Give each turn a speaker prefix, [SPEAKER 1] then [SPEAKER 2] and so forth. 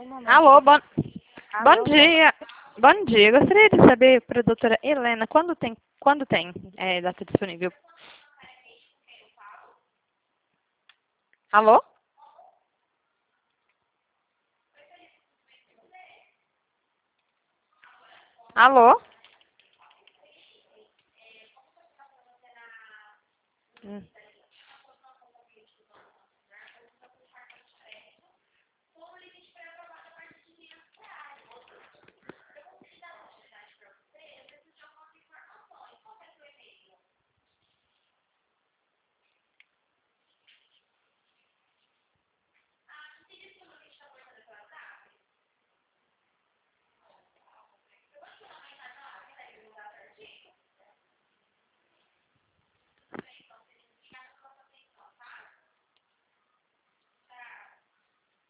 [SPEAKER 1] Alô, bom
[SPEAKER 2] Alô,
[SPEAKER 1] dia. Bom dia. Gostaria de saber para a doutora Helena quando tem data disponível. Alô? Alô?